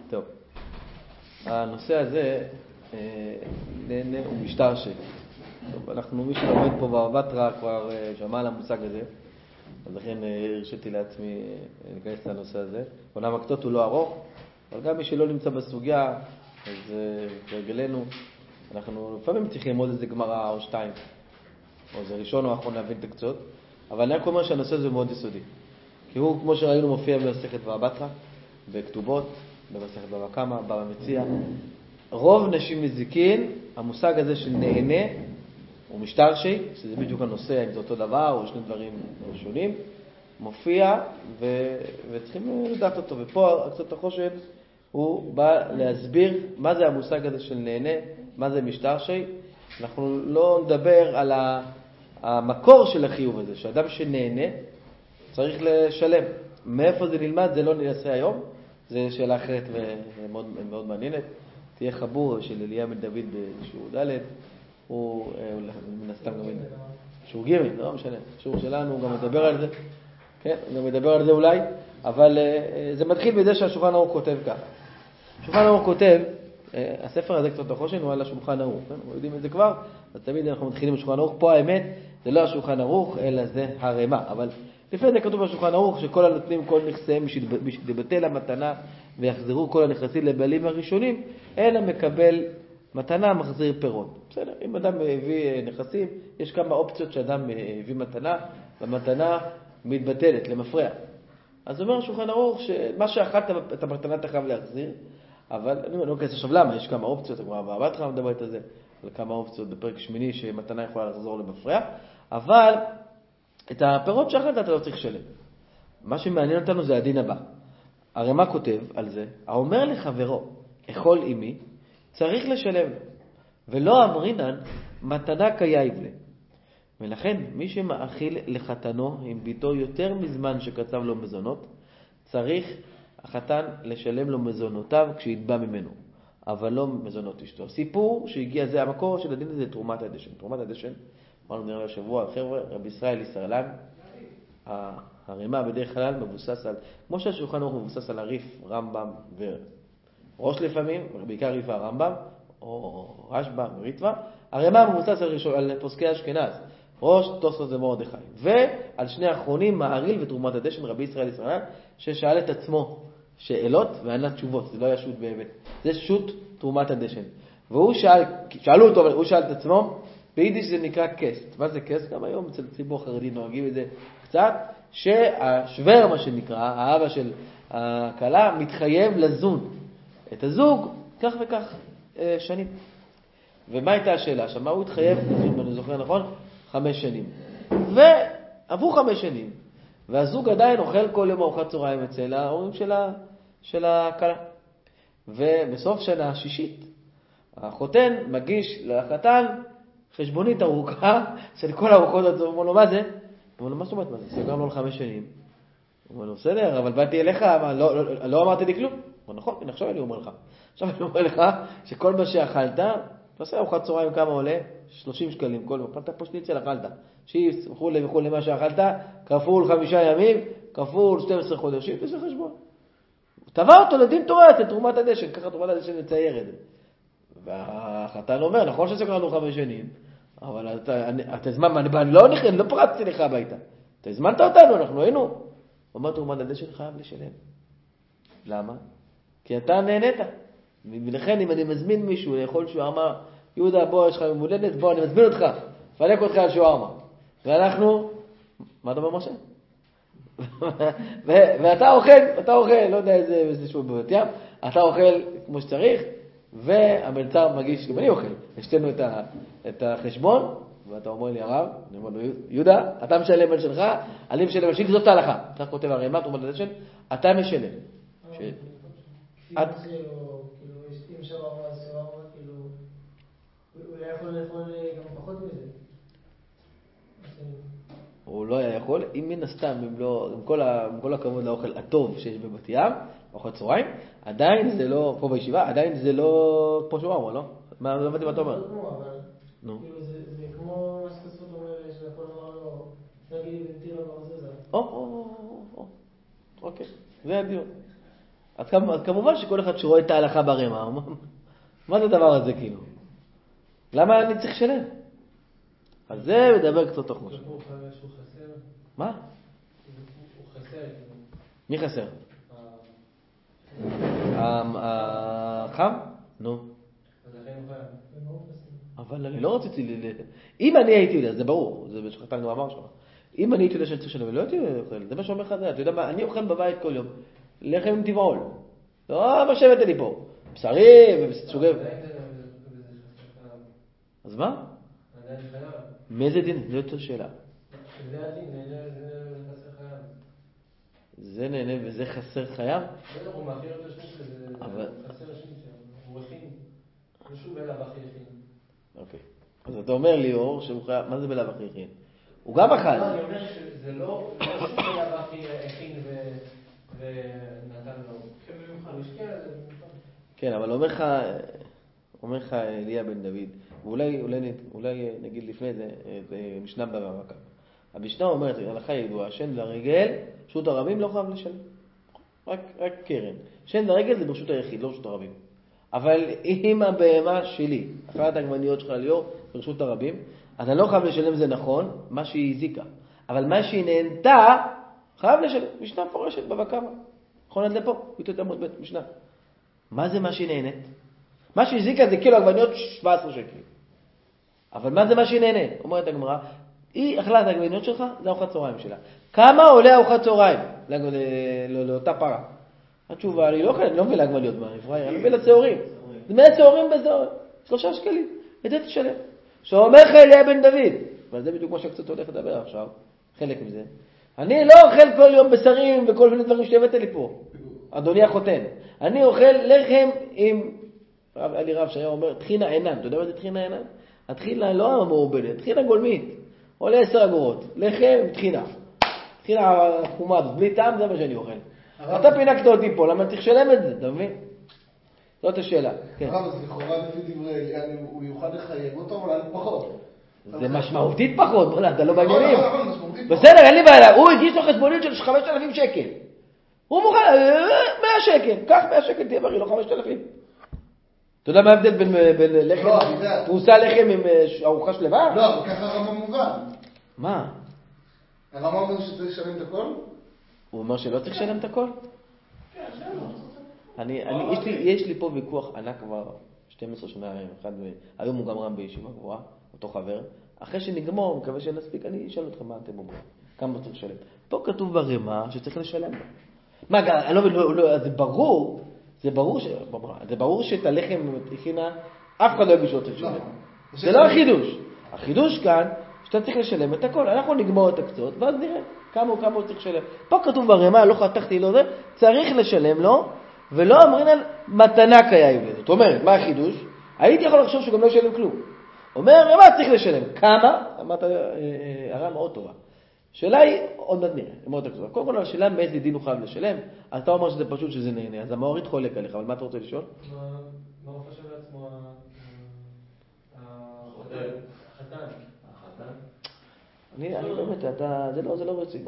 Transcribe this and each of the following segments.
טוב. הנושא הזה הוא משטר שלי. טוב, מי שלומד פה בבטרה כבר שמע על המושג הזה, אז לכן הרשיתי לעצמי להיכנס לנושא הזה. עולם הכתות הוא לא ארוך, אבל גם מי שלא נמצא בסוגיה, אז כרגלנו, אנחנו לפעמים צריכים ללמוד איזה גמרא או שתיים, או זה ראשון או אחרון להבין את הקצות, אבל אני רק אומר שהנושא הזה מאוד יסודי. כי הוא, כמו שראינו, מופיע במסכת בבטרה, בכתובות, במסכת בבא קמא, בבא מציעא. רוב נשים נזיקין, המושג הזה של נהנה, הוא משתרשי, שזה בדיוק הנושא, אם זה אותו דבר, או שני דברים שונים, מופיע וצריכים לדעת אותו. ופה, הקצות החושן, הוא בא להסביר מה זה המושג הזה של נהנה, מה זה משתרשי. אנחנו לא נדבר על המקור של החיוב הזה, שאדם שנהנה צריך לשלם. מאיפה זה נלמד, זה לא נעשה היום, זה שאלה אחרת ומאוד מעניינת. תהיה חבור של אליה בן דוד בשיעור ד', הוא מן הסתם גם שיעור ג', לא משנה, שיעור שלנו גם מדבר על זה, כן, גם מדבר על זה אולי, אבל זה מתחיל בזה שהשולחן ערוך כותב ככה. השולחן ערוך כותב, הספר הזה קצת החושן הוא על השולחן ערוך, כן? אנחנו יודעים את זה כבר, אז תמיד אנחנו מתחילים בשולחן ערוך. פה האמת, זה לא השולחן ערוך, אלא זה הרמ"א. אבל לפני זה כתוב בשולחן ערוך שכל הנותנים כל נכסיהם בשתבטל המתנה ויחזרו כל הנכסים לבעלים הראשונים, אלא מקבל מתנה מחזיר פירות. בסדר, אם אדם הביא נכסים, יש כמה אופציות שאדם הביא מתנה, והמתנה מתבטלת למפרע. אז אומר השולחן ערוך שמה שאחת את המתנה אתה חייב להחזיר, אבל אני לא אכנס עכשיו למה, יש כמה אופציות, הגמרא בבטרה מדברת על זה, על כמה אופציות בפרק שמיני שמתנה יכולה לחזור למפרע, אבל את הפירות שאחת אתה לא צריך לשלם. מה שמעניין אותנו זה הדין הבא. הרמ"א כותב על זה, האומר לחברו, אכול עמי, צריך לשלם, ולא אמרינן מתנה קייב לה. ולכן מי שמאכיל לחתנו עם ביתו יותר מזמן שקצב לו מזונות, צריך החתן לשלם לו מזונותיו כשיתבע ממנו, אבל לא מזונות אשתו. הסיפור שהגיע, זה המקור של הדין הזה, תרומת הדשן. תרומת הדשן, אמרנו נראה השבוע, חבר'ה, רבי ישראל ישראלן, הרמ"א בדרך כלל מבוסס על, כמו שהשולחן ערוך מבוסס על הריף, רמב"ם וראש לפעמים, בעיקר ריף הרמב"ם, או רשב"א וריטב"א, הרמ"א מבוסס על פוסקי אשכנז, ראש, תוספות ומרדכי, ועל שני האחרונים, מעריל ותרומת הדשן, רבי ישראל ישראלן, ששאל את עצמו שאלות וענה תשובות, זה לא היה שוט באמת, זה שוט תרומת הדשן. והוא שאלו אותו, אבל הוא שאל את עצמו, ביידיש זה נקרא קסט. מה זה קסט? גם היום אצל ציבור חרדי נוהגים את זה קצת, שהשוור, מה שנקרא, האבא של הכלה, מתחייב לזון את הזוג כך וכך שנים. ומה הייתה השאלה? שמה הוא התחייב, אם אני זוכר נכון, 5 שנים. ועברו 5 שנים, והזוג עדיין אוכל כל יום ארוחת צהריים אצל ההורים של הכלה. ובסוף שנה השישית, החותן מגיש לחתן חשבונית ארוכה של כל הארוחות הזאת. הוא אומר לו, מה זה? הוא אומר לו, מה זאת אומרת? מה זה? סגרנו לו 5 שנים. הוא אומר לו, בסדר, אבל באתי אליך, לא אמרתי לי כלום. הוא אומר, נכון, עכשיו אני אומר לך. עכשיו אני אומר לך שכל מה שאכלת, תעשה ארוחת צהריים כמה עולה? 30 שקלים. כל פעם אתה פה שניצל אכלת. שיפס, וכו' למה שאכלת, כפול 5 ימים, כפול 12 חודשים, וזה חשבון. הוא תבע אותו לדין תורה, את תרומת הדשן, ככה תרומת הדשן מצייר את זה. והחתן אומר, נכון שסגרנו 5 שנים, אבל אתה הזמן, אני לא פרצתי לך הביתה. אתה הזמנת אותנו, אנחנו היינו. הוא אומר, תרומת הדשן חייב לשלם. למה? כי אתה נהנית. ולכן אם אני מזמין מישהו לאכול שוארמה, יהודה, בוא, יש לך יום הולדת, בוא, אני מזמין אותך, פלק אותך על שוארמה. ואנחנו, מה אתה אומר משה? ואתה אוכל, לא יודע איזה שהוא בבת ים, אתה אוכל כמו שצריך, והמלצר מגיש, גם אני אוכל, השתנו את החשבון, ואתה אומר לי, הרב, אני אומר לו, יהודה, אתה משלם על שלך, אני משלם על שלי, זאת ההלכה. אתה כותב הרמ"א, תרומת הדשן, אתה משלם. אם שווארמה, כאילו, הוא היה יכול לאכול גם פחות מזה. הוא לא היה יכול, אם מן הסתם, עם כל הכבוד לאוכל הטוב שיש בבת ים, אוכל צהריים, עדיין זה לא, פה בישיבה, עדיין זה לא פה שווארמה, לא? מה הבנתי מה אתה אומר? נו. כאילו זה כמו מה שתספות אומר, שיכול לומר לו, נגיד בנתיר לא מרזזה. אוקיי, זה הדיון. אז כמובן שכל אחד שרואה את ההלכה ברמה, מה זה הדבר הזה כאילו? למה אני צריך לשלם? אז זה מדבר קצת תוך משהו. הוא חסר? מה? הוא חסר. מי חסר? החם? נו. אז לכן הוא חייב. אבל אני לא רציתי אם אני הייתי יודע, זה ברור, זה בשחטן גם אמר שם. אם אני הייתי יודע שאני צריך לשלם, לא הייתי אוכל. זה מה שאומר לך זה. אתה יודע מה? אני אוכל בבית כל יום. לחם עם טבעול. לא מה שהבאת לי פה. בשרי וסוגב. אז מה? מאיזה דין? זה יותר שאלה. זה הדין, זה חסר חייב. זה נהנה וזה חסר חייב? הוא מאכיל אותו שמישה, זה חסר שמישה. הוא הכין. זה שוב בלב אחי הכין. אוקיי. אז אתה אומר לי, אור, שהוא חייב, מה זה בלב אחי הכין? הוא גם אכל. אני אומר שזה לא שוב בלב אחי הכין ונתן לו. הוא השקיע על זה. כן, אבל אומר לך אליה בן דוד, ואולי נגיד לפני זה, משנה בבא קמא. המשנה אומרת, הלכה ידועה, שן לרגל, רשות הרבים לא חייב לשלם. רק קרן. שן לרגל זה ברשות היחיד, לא רשות הרבים. אבל אם הבהמה שלי, אחת העגבניות שלך ליאור, ברשות הרבים, אז אני לא חייב לשלם, זה נכון, מה שהיא הזיקה. אבל מה שהיא נהנתה, חייב לשלם. משנה מפורשת בבא קמא. נכון עד לפה, ביטוי עמוד ב' משנה. מה זה מה שהיא נהנית? מה שהיא הזיקה זה קילו עגבניות 17 שקל. אבל מה זה מה שהיא נהנית? אומרת הגמרא, היא אכלה את העגבניות שלך, זה ארוחת צהריים שלה. כמה עולה ארוחת צהריים לאותה פרה? התשובה, אני לא מביא לעגבניות מהרפראי, אני מביא לצהרים. זה 100 צהרים בזור, 3 שקלים. את זה תשלם. שאומר לך אליה בן דוד, אבל זה בדיוק מה שקצת הולך לדבר עכשיו, חלק מזה. אני לא אוכל כל יום בשרים וכל מיני דברים שהבאת לי פה. אדוני החותן. אני אוכל לחם עם, היה לי רב שהיה אומר, תחינה עינן. אתה יודע מה זה תחינה עינן? התחינה לא המעובדת, תחינה גולמית. עולה 10 אגורות. לחם עם תחינה. תחינה חומה, בלי טעם, זה מה שאני אוכל. אתה פינקת אותי פה, למה צריך לשלם את זה? אתה מבין? זאת השאלה. הרב, אז לכאורה לפי דברי, הוא יוכל לחייב אותו, אבל פחות. זה משמעותית פחות, בוא נה, אתה לא בעניינים. בסדר, אין לי בעיה. הוא הגיש לו חשבונית של 5,000 שקל. הוא מוכן, 100 שקל. קח 100 שקל, תהיה בריא, לא 5,000. אתה יודע מה ההבדל בין לחם? הוא עושה לחם עם ארוחה שלווה? לא, אבל ככה הרמה מובן. מה? הרמה אומר שצריך לשלם את הכל? הוא אומר שלא צריך לשלם את הכל? יש לי פה ויכוח ענק כבר 12 שנה, היום הוא גם רם בישיבה גבוהה, אותו חבר. אחרי שנגמור, מקווה שנספיק, אני אשאל אתכם מה אתם אומרים, כמה צריך לשלם. פה כתוב ברמה שצריך לשלם. מה, זה ברור שאת הלחם הכינה, אף אחד לא יגיד שלא צריך לשלם. זה לא החידוש. החידוש כאן, שאתה צריך לשלם את הכל. אנחנו נגמור את הקצות, ואז נראה כמה הוא צריך לשלם. פה כתוב ברמה, לא חתכתי לו זה, צריך לשלם לו, ולא אומרים על מתנה קייב לזה. זאת אומרת, מה החידוש? הייתי יכול לחשוב שגם לא ישלם כלום. אומר, מה צריך לשלם? כמה? אמרת, הרעה מאוד טובה. שאלה היא, עוד מעט נראה, מאוד טובה. קודם כל, השאלה מאיזה דין הוא חייב לשלם, אז אתה אומר שזה פשוט שזה נהנה, אז המאורית חולק עליך, אבל מה אתה רוצה לשאול? מה הוא חושב לעצמו החתן? אני באמת, זה לא רציני.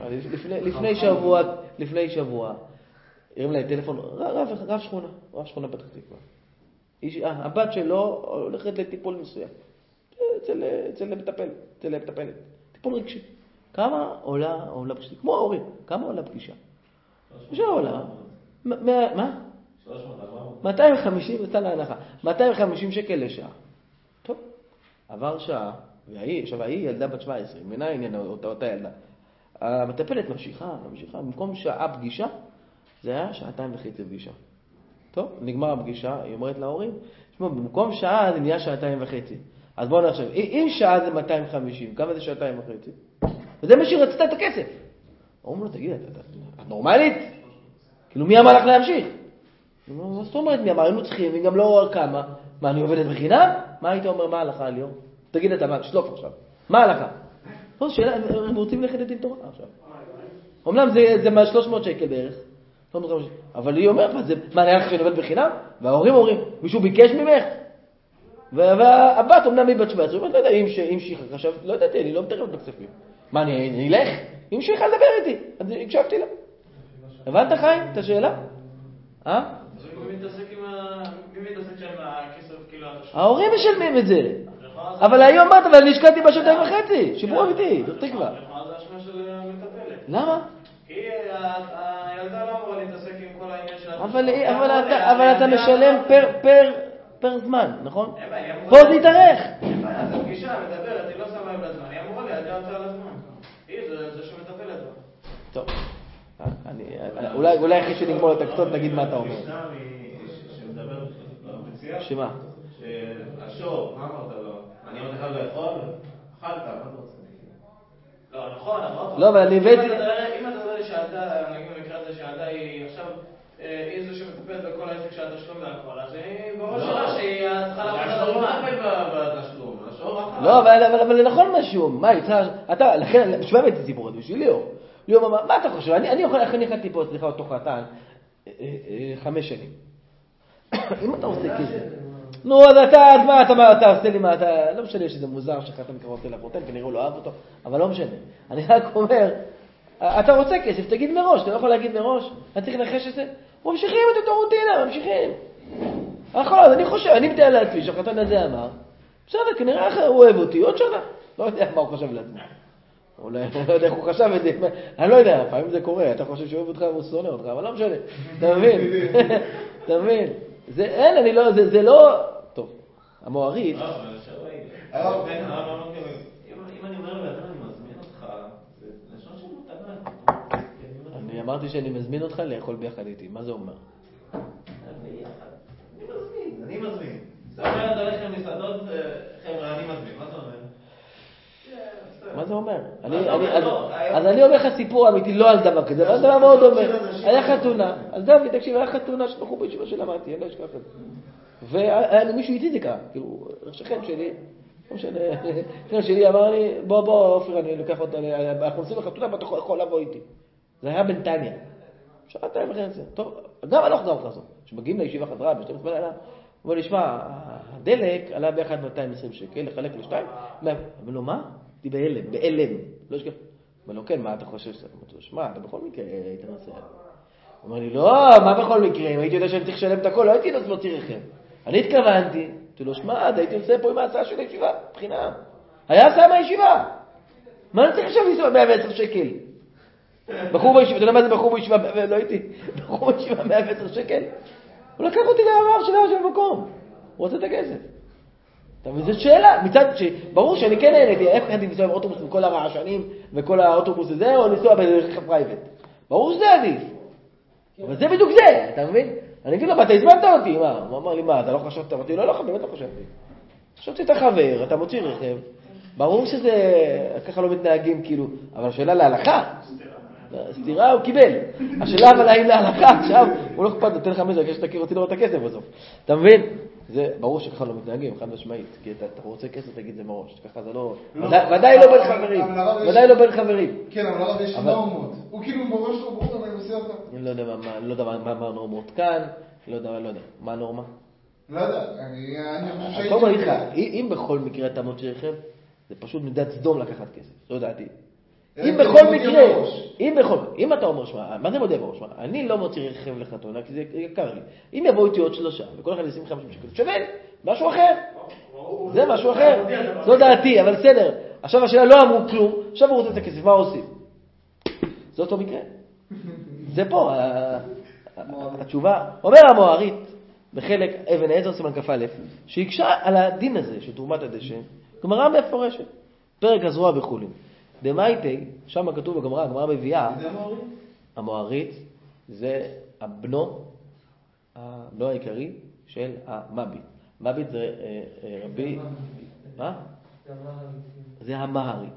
לפני שבוע, הרים לי טלפון, רב שכונה פתח תקווה. הבת שלו הולכת לטיפול מסוים. אצל מטפלת. טיפול רגשי. כמה עולה פגישה? כמו ההורים. כמה עולה פגישה? פגישה עולה. מה? 250, נתן להנחה. 250 שקל לשעה. טוב. עבר שעה, והיא ילדה בת 17. מנה עניין אותה ילדה. המטפלת ממשיכה. במקום שעה פגישה, זה היה 2.5 פגישה. טוב, נגמר הפגישה, היא אומרת להורים, תשמעו, במקום שעה זה נהיה 2.5. אז בואו נחשב, אם שעה זה 250, כמה זה 2.5? וזה מה שהיא רצתה את הכסף. אומרים לו, תגיד, את נורמלית? כאילו מי אמר לך להמשיך? מה זאת אומרת מי אמר? היינו צריכים, היא גם לא כמה. מה, אני עובדת בחינם? מה היית אומר, מה הלכה ליאור? תגיד אתה, שלוף עכשיו. מה הלכה? פה שאלה, הם רוצים ללכת לדין תורה עכשיו. אומנם זה 300 שקל בערך. אבל היא אומרת, מה נראה לך שאני עובד בחינם? וההורים אומרים, מישהו ביקש ממך? והבת אומנם היא בת 17, היא אומרת, לא יודע, היא המשיכה, עכשיו, לא ידעתי, אני לא מתערבת בכספים. מה, אני אלך? היא המשיכה לדבר איתי, אז הקשבתי לה. הבנת חיים את השאלה? מי מתעסק שם הכסף כאילו... ההורים משלמים את זה. אבל היום באת, אבל אני השקעתי בשנתיים וחצי. שיפור אמיתי, זאת תקווה. זה השמה של מטפלת. למה? כי הילדה לא אמורה להתעסק עם כל העניין של... אבל אתה משלם פר זמן, נכון? פה זה יתארך. זה פגישה, מדברת, היא לא שמה לב לזמן. היא אמורה להגיע אותה על הזמן. היא זה שמטפלת בה. טוב. אולי אחרי שנגמור את הקצות נגיד מה אתה אומר. שמדבר במציאה? שמה? שהשור, מה אמרת לו? אני עוד אחד לא יכול? אכלת, מה אתה רוצה? לא, נכון, אמרת. לא, אבל אני הבאתי... אם אתה יודע לי שהילדה, נגיד במקרה הזה שהילדה היא עכשיו, היא זו שמטפלת בכל העסק של התשלום והכל, אז היא בראש שלה שהיא צריכה לעבוד על השור מטפל בתשלום, השור אכל. לא, אבל זה נכון משהו. מה, אתה, לכן, שמע את הסיפור הזה בשביל ליאור. ליאור, מה אתה חושב? אני החלטתי פה, סליחה, אותו חתן, 5 שנים. אם אתה עושה כזה, נו, אז אתה עושה לי מה, אתה, לא משנה שזה מוזר שחתן קרוב אותי לחותן, כנראה הוא לא אהב אותו, אבל לא משנה. אני רק אומר, אתה רוצה כסף, תגיד מראש, אתה לא יכול להגיד מראש, אתה צריך לנחש את זה, ממשיכים את אותו רוטינה, ממשיכים. אז אני חושב, אני מתאר לעצמי שהחתן הזה אמר, בסדר, כנראה הוא אוהב אותי, עוד שנה. לא יודע מה הוא חושב לעצמי. אולי, לא יודע איך הוא חשב את זה, אני לא יודע, פעמים זה קורה, אתה חושב שאוהב אותך והוא שונא אותך, אבל לא משנה, אתה מבין? אתה מבין? זה לא... טוב, המוארית... אם אני אומר לו, אני מזמין אותך, זה לשון של מותנה. אני אמרתי שאני מזמין אותך לאכול ביחד איתי, מה זה אומר? אני מזמין. זאת אומרת, הולך למסעדות, חבר'ה, אני מזמין, מה זה אומר? מה זה אומר? אז אני אומר לך סיפור אמיתי, לא על דבר כזה, אבל דבר מאוד אומר. היה חתונה, אז דוד, תקשיב, היה חתונה שבחור בישיבה שלמדתי, אני לא אשכח את זה. והיה לי מישהו איתי זה קרה, כאילו, שכן שלי, לא משנה, שכן שלי אמר לי, בוא, אופיר, אני לוקח אותה, אנחנו עושים לחתונה, ואתה יכול לבוא איתי. זה היה בנתניה. שעתיים אחרי זה. טוב, גם הלוך גם חזור. כשמגיעים לישיבה חזרה, ב-12 בלילה, בוא נשמע, הדלק עלה ביחד 220 שקל, לחלק לשתיים. אבל לא, מה? הייתי בהלם. לא אשכח. אבל לא, כן, מה אתה חושב? אמרתי לו, שמע, אתה בכל מקרה היית נוסע. הוא אומר לי, לא, מה בכל מקרה? אם הייתי יודע שאני צריך לשלם את הכל, לא הייתי נוציא רכב. אני התכוונתי. אמרתי לו, שמע, הייתי נוסע פה עם ההסעה של הישיבה, בחינה. היה הסעה מהישיבה. מה אני צריך עכשיו לנסוע 110 שקל? בחור בישיבה, אתה יודע מה זה בחור בישיבה? לא הייתי. בחור בישיבה 110 שקל. הוא לקח אותי לעבר של המקום. הוא רוצה את הכסף. וזו שאלה, מצד ברור שאני כן נהניתי, איך הייתי לנסוע עם אוטובוס עם כל הרעשנים וכל האוטובוס הזה, או לנסוע ברכב פרייבט. ברור שזה עדיף. אבל זה בדיוק זה, אתה מבין? אני אגיד לו, אתה הזמנת אותי, מה? הוא אמר לי, מה, אתה לא חשבת? אמרתי, לא, באמת לא חשבתי. חשבתי את החבר, אתה מוציא רכב, ברור שזה, ככה לא מתנהגים כאילו, אבל השאלה להלכה. סתירה הוא קיבל. השאלה אבל האם להלכה עכשיו, הוא לא אכפת, נותן לך מזה, כי שאתה רוצה לראות את הכסף בסוף. אתה מבין? זה ברור שככה לא מתנהגים, חד משמעית, כי אתה רוצה כסף, תגיד זה מראש, ככה זה לא... ודאי לא בין חברים, ודאי לא בין חברים. כן, אבל הרב יש נורמות. הוא כאילו מראש לא ברור, אני עושה אותה. אני לא יודע מה הנורמות כאן, לא יודע, מה הנורמה? לא יודע, אני חושב הכל מגיד לך, אם בכל מקרה אתה מוציא רכב, זה פשוט מידת סדום לקחת כסף, לא יודעתי. אם בכל מקרה, אם אתה אומר, שמה, מה זה מודה בראש? אני לא מוציא רכב לחתונה, כי זה יקר לי. אם יבואו איתי עוד 3, וכל אחד 25 שקל, שווה, משהו אחר. זה משהו אחר. זו דעתי, אבל בסדר. עכשיו השאלה לא אמרו כלום, עכשיו הוא רוצה את הכסף, מה עושים? זה אותו מקרה. זה פה, התשובה. אומר המוארית, בחלק אבן העזר סימן כ"א, שהקשה על הדין הזה, של תרומת הדשא, גמרא מפורשת, פרק הזרוע בחולין. דמייטי, שם כתוב בגמרא, הגמרא מביאה, המוארית זה הבנו העיקרי של המביט. מביט זה רבי, מה? זה המהרית.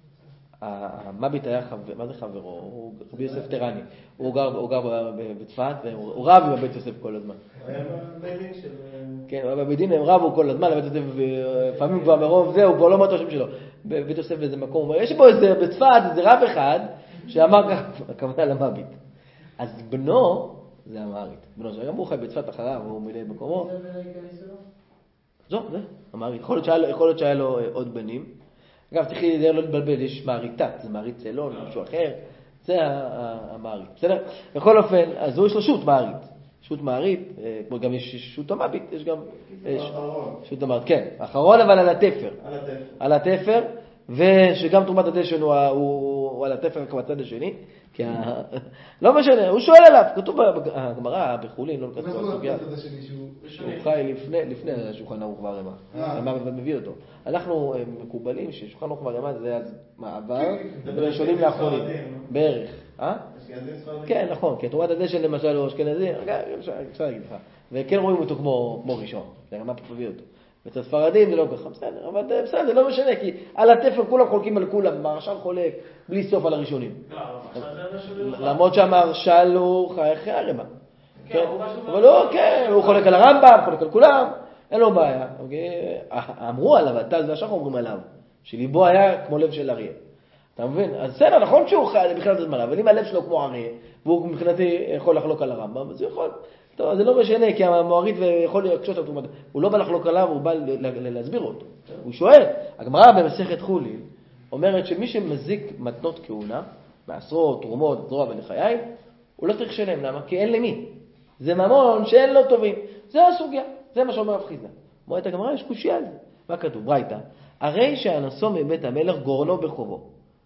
המביט היה חבר, מה זה חברו? הוא רבי יוסף טרני. הוא גר בצפת, והוא רב עם הבית יוסף כל הזמן. הוא היה בבית של... כן, בבית דין הם רבו כל הזמן, לבית יוסף, לפעמים כבר מרוב זה, הוא כבר לא מטו השם שלו. בבית יוסף איזה מקום, יש בו איזה, בצפת, איזה רב אחד, שאמר כך, הכוונה למביט. אז בנו, זה המהרית. בנו, שגם הוא חי בצפת אחריו, הוא מילא במקומו. זה בן העיקרי שלו? זו, זה, המהרית. יכול להיות שהיה לו עוד בנים. אגב, תחי לא להתבלבל, יש מהריתת, זה מהרית צלון, משהו אחר. זה המהרית. בסדר? בכל אופן, אז הוא יש לו שוט מהרית. שות מערית, כמו גם יש שות המבית, יש גם שות המבית, כן, האחרון אבל על התפר. על התפר, ושגם תרומת הדשן הוא על התפר כבצד השני, כי לא משנה, הוא שואל עליו, כתוב בגמרא, בחולין, לא כתוב בסוגיה, שהוא חי לפני שולחן ערוך והרמ"א, הרמ"א מביא אותו. אנחנו מקובלים ששולחן ערוך והרמ"א זה מעבר, וראשונים לאחרונים, בערך. כן, נכון, כי תרומת הדשן למשל הוא אשכנזי, אפשר להגיד לך, וכן רואים אותו כמו ראשון, הרמ"א מביא אותו. אצל ספרדים זה לא ככה, בסדר, אבל בסדר, זה לא משנה, כי על התפר כולם חולקים על כולם, מהרש"ל חולק בלי סוף על הראשונים. למרות שהמהרש"ל הוא חי אחרי הרמ"א. אבל לא, כן, הוא חולק על הרמב"ם, חולק על כולם, אין לו בעיה. אמרו עליו, הט"ל והשח אומרים עליו, שליבו היה כמו לב של אריה. אתה מבין? אז בסדר, נכון שהוא חי בכלל זה זמנה, אבל אם הלב שלו כמו אריה, והוא מבחינתי יכול לחלוק על הרמב"ם, אז הוא יכול. טוב, זה לא משנה, כי המוארית יכול להקשות על תרומת, הוא לא בא לחלוק עליו, הוא בא להסביר אותו. הוא שואל, הגמרא במסכת חולין אומרת שמי שמזיק מתנות כהונה, מעשרות, תרומות, זרוע ולחיים, הוא לא צריך לשלם, למה? כי אין למי. זה ממון שאין לו טובים. זה הסוגיה, זה מה שאומר רב חיסדא. אומרת הגמרא, יש קושיה על זה. מה כתוב? ברייתא, הרי שהנשוא מבית המלך גורנו בחובו.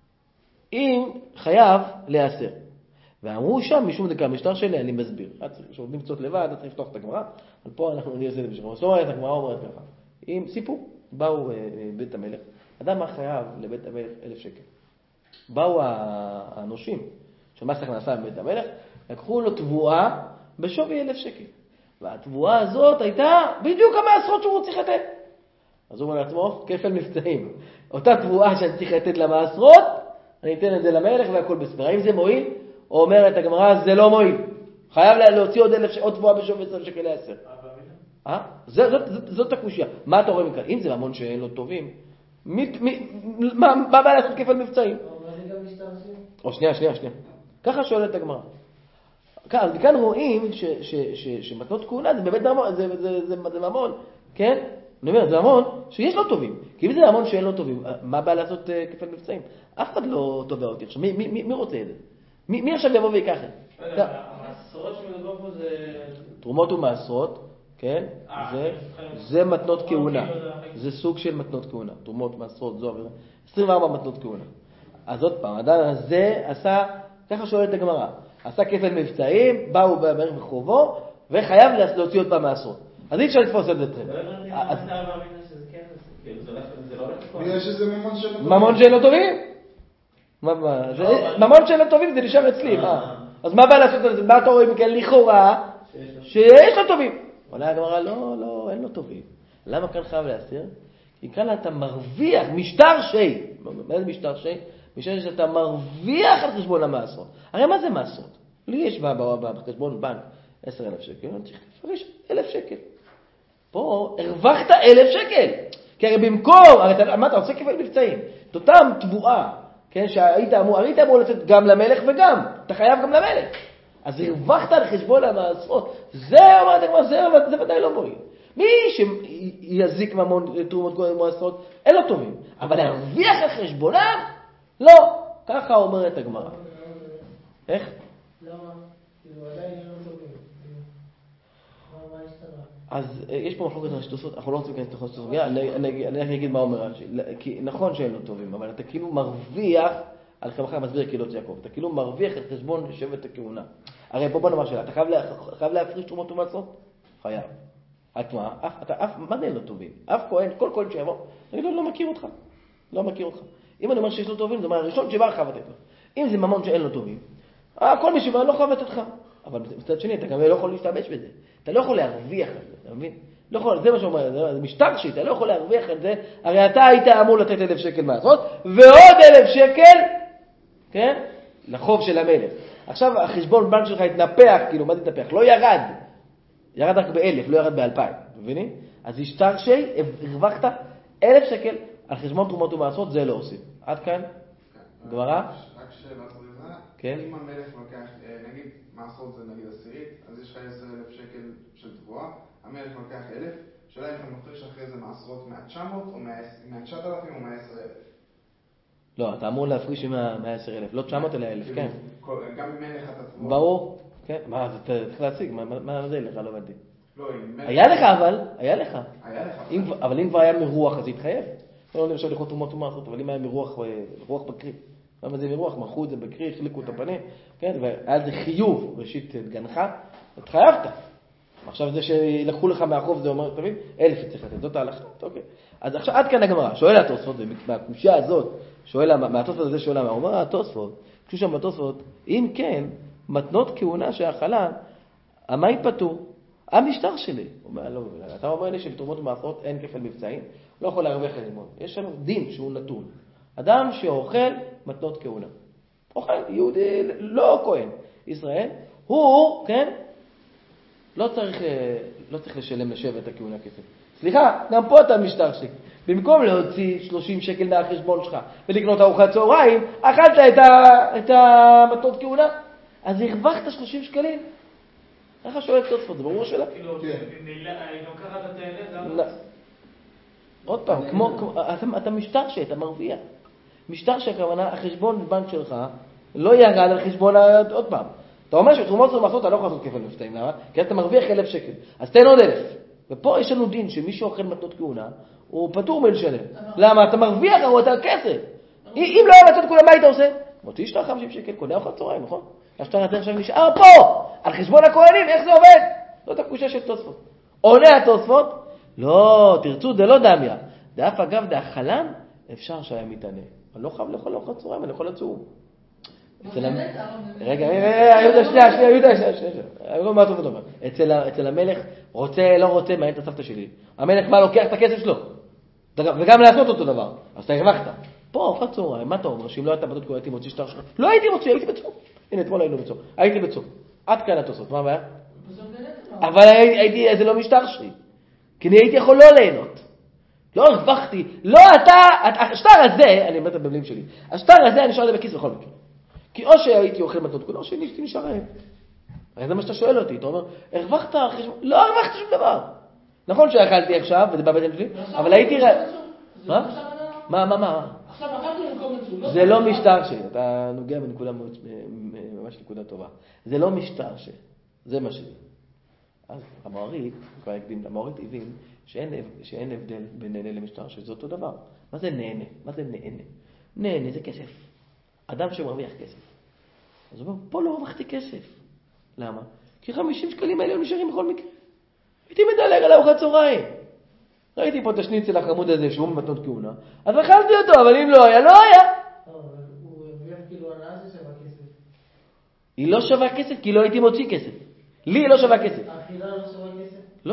אם חייב להיאסר. ואמרו שם, משום דקה המשטר שלי, אני מסביר. כשעובדים קצת לבד, צריך לפתוח את הגמרא, אבל פה אני עושה את זה בשביל. זאת אומרת, הגמרא אומרת ככה. אם סיפור, באו בית המלך, אדם מה חייב לבית המלך 1,000 שקל. באו האנושים, שמס הכנסה בבית המלך, לקחו לו תבואה בשווי 1,000 שקל. והתבואה הזאת הייתה בדיוק המעשרות שהוא צריך לתת. אז הוא אומר לעצמו, כפל מבצעים. אותה תבואה שאני צריך לתת למעשרות, אני אתן את זה למלך והכל בסדר. האם זה מועיל? או אומרת הגמרא, זה לא מועיל. חייב להוציא עוד תבואה בשווי 20 שקל ל-10. זאת הקושיה. מה אתה רואה מכאן? אם זה ממון שאין לו טובים, מה בא לעשות כפל מבצעים? או שנייה. ככה שואלת הגמרא. כאן רואים שמתנות כהונה זה באמת זה ממון, כן? אני אומר, זה ממון שיש לו טובים. כי אם זה ממון שאין לו טובים, מה בא לעשות כפל מבצעים? אף אחד לא תובע אותי. עכשיו, מי רוצה את זה? מי עכשיו יבוא ויקח את זה? המעשרות שמדובר פה זה... תרומות ומעשרות, כן? זה מתנות כהונה. זה סוג של מתנות כהונה. תרומות, מעשרות, זו, 24 מתנות כהונה. אז עוד פעם, האדם הזה עשה, ככה שואלת הגמרא, עשה כפל מבצעים, באו בערך בחובו, וחייב להוציא עוד פעם מעשרות. אז אי אפשר לתפוס את זה טרנד. בגלל שזה ממון שאין לו טובים. ממון שאין לו טובים זה נשאר אצלי. אז מה בא לעשות על זה? מה אתה רואה מכאן לכאורה? שיש לו טובים. עולה הגמרא, לא, אין לו טובים. למה כאן חייב להסיר? כי כאן אתה מרוויח משטר שי. מה זה משטר שי? משטר שאתה מרוויח על חשבון המעשרות. הרי מה זה מעשרות? לי יש בחשבון בנק 10,000 שקל, אני צריך לפרש 1,000 שקל. פה הרווחת 1,000 שקל. כי הרי במקום, מה אתה עושה כפל מבצעים? את אותם תבואה, כן, שהיית אמור לתת גם למלך וגם, אתה חייב גם למלך. אז הרווחת על חשבון המעשרות. זה אומרת הגמרא, זה ודאי לא מועיל. מי שיזיק ממון תרומות ומעשרות, אין לו טובים. אבל להרוויח על חשבונם? לא. ככה אומרת הגמרא. איך? למה? כאילו עדיין אין לו טובים. מה השתנה? אז יש פה מחלוקת על השתוסות, אנחנו לא רוצים להיכנס לתוך הסוגיה, אני אגיד מה אומר רש"י. כי נכון שאין לו טובים, אבל אתה כאילו מרוויח, על חמך מסביר קהילות יעקב, אתה כאילו מרוויח את חשבון שבט הכהונה. הרי בוא נאמר שאלה, אתה חייב להפריש תרומות ומעשרות? חייב. מה זה אין לו טובים? אף כהן, כל כהן שיבוא, אני לא מכיר אותך. לא מכיר אותך. אם אני אומר שיש לו טובים, זה אומר הראשון שבא חייב לתת לו. אם זה ממון שאין לו טובים, כל מי שבא לא חייב לתת לך. אבל בצד שני, אתה גם לא יכול להשתמש בזה. אתה לא יכול להרוויח את זה, אתה מבין? לא יכול, זה מה שאומר, זה משטר שאתה לא יכול להרוויח את זה, הרי אתה היית אמור לתת 1,000 שקל מעשרות, ועוד 1,000 שקל, כן? לחוב של המלך. עכשיו החשבון בנק שלך התנפח, כאילו, מה זה התנפח? לא ירד. ירד רק ב1,000, לא ירד ב2,000, מבינים? אז השטר שהרווחת 1,000 שקל על חשבון תרומות ומעשרות, זה לא עושים. עד כאן? גמרא? רק שאלה סביבה, כן? אם המלך לוקח, נגיד, מעשרות זה נגיד 10, אז יש לך 10,000 שקל של תבואה, המלך לוקח 1,000, שאלה אם אתה מפריש אחרי זה מעשרות 900 או 9,000 או 110,000. לא, אתה אמור להפריש מה-10,000, לא 900 אלא 1,000, כן. גם ממלך אתה תבואה. ברור, כן, מה, אז אתה צריך להציג, מה זה לך? לא הבנתי. לא, עם מלך. היה לך אבל, היה לך. היה לך. אבל אם כבר היה מרוח, אז זה התחייב. לא נרשב לכל תרומות ומעשרות, אבל אם היה מרוח בקרי. למה זה מרוח? מרחו את זה בקרי, החליקו את הפנים, כן? והיה זה חיוב, ראשית גנך, התחייבת. עכשיו זה שלקחו לך מהחוב, זה אומר, תבין, 1,000 צריך לתת, זאת ההלכה, אוקיי. אז עכשיו עד כאן הגמרא, שואל התוספות, מהקושיה הזאת, מהתוספות הזה שואלה, אומר התוספות, קשו שם בתוספות, אם כן, מתנות כהונה שהחלן, המים פטור, המשטר שלי. הוא אומר, לא, אתה אומר לי שבתרומות ומעשרות אין כפל מבצעים, לא יכול להרוויח ללימון. יש לנו דין שהוא נתון. אדם שאוכל מתנות כהונה. אוכל, יהודי, לא כהן. ישראל, הוא, כן, לא צריך לשלם לשבט הכהונה כסף. סליחה, גם פה אתה משטר שלי. במקום להוציא 30 שקל מהחשבון שלך ולקנות ארוחת צהריים, אכלת את המתנות כהונה, אז הרווחת 30 שקלים. איך שואל את תוספות? זה ברור שלה? כאילו, גם ככה אתה תהנה, עוד פעם, אתה משטר שאתה מרוויח. משטר שהכוונה, החשבון בבנק שלך לא ירד על חשבון, עוד פעם. אתה אומר שתרומות ומעשרות אתה לא יכול לעשות כפל מבצעים, למה? כי אתה מרוויח 1,000 שקל. אז תן עוד 1,000. ופה יש לנו דין שמי שאוכל מתנות כהונה, הוא פטור מלשלם. למה? אתה מרוויח או אתה כסף. אם לא היה מתנות כהונה, מה היית עושה? מוציא שטר 50 שקל, קונה אוכל צהריים, נכון? השטר הזה עכשיו נשאר פה, על חשבון הכהנים, איך זה עובד? זאת הקושיה של תוספות. עונה התוספות? לא, תרצו, זה לא דמיה. דאף אגב, דאכלן, אפשר שהיה מתענה. אני לא חייב לאכול אוכל צהריים, אני יכול לצום. רגע, יהודה, מה אתה אומר? אצל המלך, רוצה, לא רוצה, מעניין את הסבתא שלי. המלך בא לוקח את הכסף שלו, וגם לעשות אותו דבר, אז אתה הרווחת. פה, אוכל צהריים, מה אתה אומר? שאם לא הייתה בתות הייתי מוציא שטר שלך? לא הייתי מוציא, הייתי בצום. הנה, אתמול היינו בצום. הייתי בצום. עד כאן התוספות, מה הבעיה? אבל זה לא משטר שלי. כי אני הייתי יכול לא ליהנות. לא הרווחתי, לא אתה, השטר הזה, אני אומר את הבבלים שלי, השטר הזה אני נשאר בכיס בכל מקרה. כי או שהייתי אוכל מתנות כהונה, או שהייתי נשאר רעב. הרי זה מה שאתה שואל אותי, אתה אומר, הרווחת חשבון? לא הרווחת שום דבר. נכון שאכלתי עכשיו, וזה בבטן שלי, אבל הייתי רעב. מה? עכשיו אכלתי במקום מצול. זה לא משטר שלי, אתה נוגע בנקודה ממש נקודה טובה. זה לא משטר שלי, זה מה שלי. אז המאורית, כבר הקדים, המאורית הבין שאין הבדל בין נהנה למשטר, שזה אותו דבר. מה זה נהנה? מה זה נהנה? נהנה זה כסף. אדם שמרוויח כסף. אז הוא אומר, פה לא הרווחתי כסף. למה? כי 50 שקלים האלה נשארים בכל מקרה. הייתי מדלג על ארוחת צהריים. ראיתי פה את השניצל החמוד הזה שהוא במתנות כהונה, אז אכלתי אותו, אבל אם לא היה, לא היה. הוא הרוויח כאילו הנאה זה שווה כסף. היא לא שווה כסף, כי לא הייתי מוציא כסף. לי היא לא שווה כסף. האכילה לא שווה כסף? לא.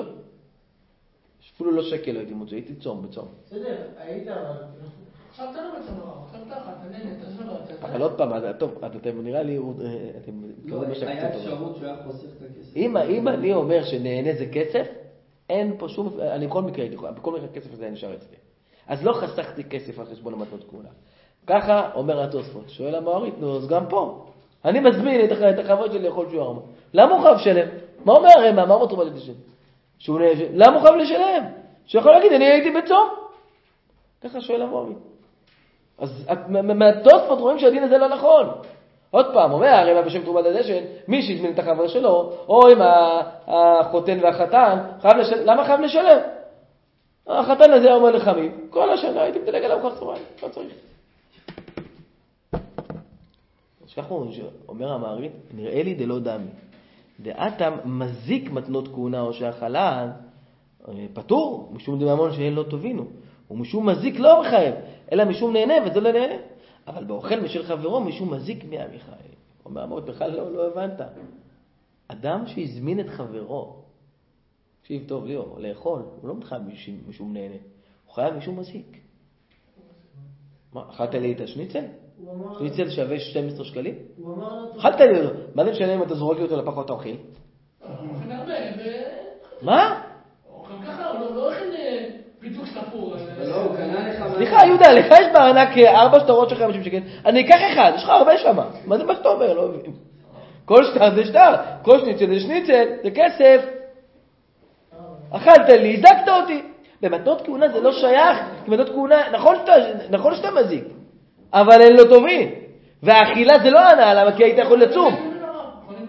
אפילו לא שקל לא הייתי מוציא, הייתי צום בצום. בסדר, היית אבל... עכשיו אתה לא בצום נורא, עכשיו אתה נהנה, אתה שווה. אבל עוד פעם, טוב, אתם נראה לי, לא, היה אפשרות שהוא היה חוסך את הכסף. אם אני אומר שנהנה זה כסף, אין פה שום, אני בכל מקרה הייתי יכול, בכל מקרה הכסף הזה נשאר אצלי. אז לא חסכתי כסף על חשבון המתנות כהונה. ככה אומר התוספות, שואל המאורית, נו, אז גם פה. אני מזמין את החברות שלי לאכול שוארמה. למה הוא חייב לשלם? מה אומר הרמ"א? מה אומר תרומת לשלם? למה הוא חייב לשלם? שיכול להגיד, אני הייתי בצום. ככה שואל המאורית. אז מהתוספות רואים שהדין הזה לא נכון. עוד פעם, אומר הרמ"א בשם תרומת הדשן, מי שהזמין את החבר שלו, או עם החותן והחתן, למה חייב לשלם? החתן הזה אומר לחמים, כל השנה הייתי מדלג עליו כך צהריים, לא צריך. אז ככה אומר המאורית, נראה לי דלא דמי. דעתם מזיק מתנות כהונה או שהחלן, פטור, משום דממון שאין לא תובינו. ומשום מזיק לא מחייב, אלא משום נהנה וזה לא נהנה. אבל באוכל משל חברו משום מזיק מהמיכאל. אומר המאורית, בכלל לא הבנת. אדם שהזמין את חברו, תקשיב טוב ליאור, לאכול, הוא לא מתחייב משום נהנה. הוא חייב משום מזיק. מה, אכלת לי את השניצל? שניצל שווה 12 שקלים? אכלת לי אותו. מה זה משנה אם אתה זורק לי אותו לפח או אתה אוכל? מה? אוכל ככה, לא אוכל בדיוק ספור. לא, הוא קנה לך... סליחה, יהודה, לך יש בארנק 4 שטרות של 50 שקל. אני אקח אחד, יש לך הרבה שמה. מה זה מה שאתה אומר? לא מבין. כל שטר זה שטר, כל שניצל זה שניצל, זה כסף. אכלת לי, הזקת אותי. במתנות כהונה זה לא שייך, כי מתנות כהונה, נכון שאתה מזיק, אבל אין לו טובין. והאכילה זה לא הנאה, למה? כי היית יכול לצום.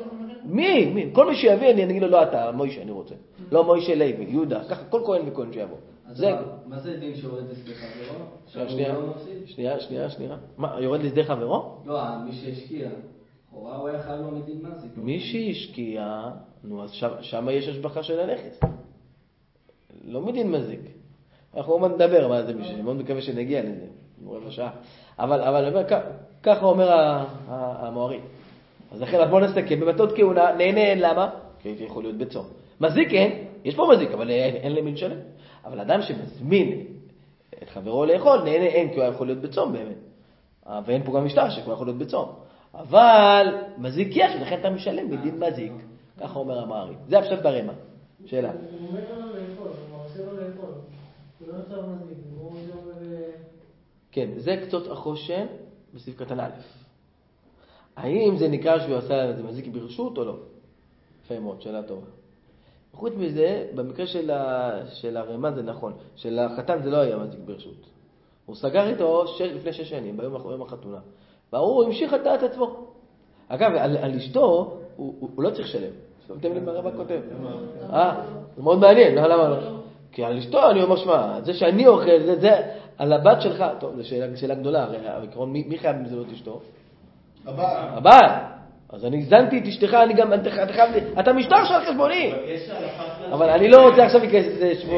מי? כל מי שיביא, אני אגיד לו, לא אתה, מוישה אני רוצה. לא מוישה לוי, יהודה, ככה כל כהן וכהן שיבוא. מה זה דין שיורד לשדה חברו? שנייה. מה, יורד לשדה חברו? לא, מי שהשקיע. הוא היה חייב לו מדין מזיק. מי שהשקיע, נו, אז שם יש השבחה של הנכס. לא מדין מזיק. אנחנו עוד נדבר מה זה בשביל, אני מאוד מקווה שנגיע לזה, רבע שעה. אבל ככה אומר המוארי. אז לכן בואו נסתכל, במתנות כהונה, נהנה אין, למה? כי יכול להיות בצום. מזיק אין, יש פה מזיק, אבל אין למי לשלם. אבל אדם שמזמין את חברו לאכול, נהנה אין, כי הוא יכול להיות בצום באמת. ואין פה גם משטר שכבר יכול להיות בצום. אבל מזיק יש, ולכן אתה משלם בדין מזיק. ככה אומר המוארי. זה הפשט ברמה. שאלה. הוא אומר לו לאכול, הוא עושה לו לאכול. הוא לא נוצר מזיק, הוא אומר... כן, זה קצות החושן בסעיף קטן א'. האם זה נקרא שהוא עשה את זה מזיק ברשות או לא? יפה מאוד, שאלה טובה. חוץ מזה, במקרה של הרמה זה נכון. של החתן זה לא היה מזיק ברשות. הוא סגר איתו לפני 6 שנים, ביום החתונה. והוא המשיך על דעת עצמו. אגב, על אשתו, הוא לא צריך לשלם. שמתם לי מה הרב כותב. זה מאוד מעניין, למה לא? כי על אשתו אני אומר, שמה, זה שאני אוכל, זה על הבת שלך. טוב, זו שאלה גדולה, הרי העיקרון, מי חייב מזונות אשתו? הבעל. אז אני הזנתי את אשתך, אני גם, אתה משטר של חשבוני. אבל אני לא רוצה עכשיו להיכנס לזה שבוע.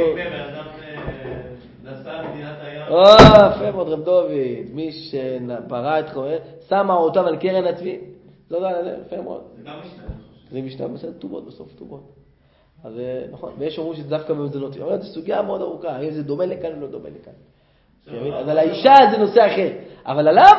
נסע מדינת הים. יפה מאוד, רב דוד, מי שפרה את חוהר, שמה אותם על קרן הצבי. לא יודע, יפה מאוד. זה גם משנה. זה משנה בסדר, טובות בסוף, טובות. אז נכון, ויש אומרים שזה דווקא במזונות. אבל זו סוגיה מאוד ארוכה, האם זה דומה לכאן או לא דומה לכאן. אז על האישה זה נושא אחר. אבל עליו?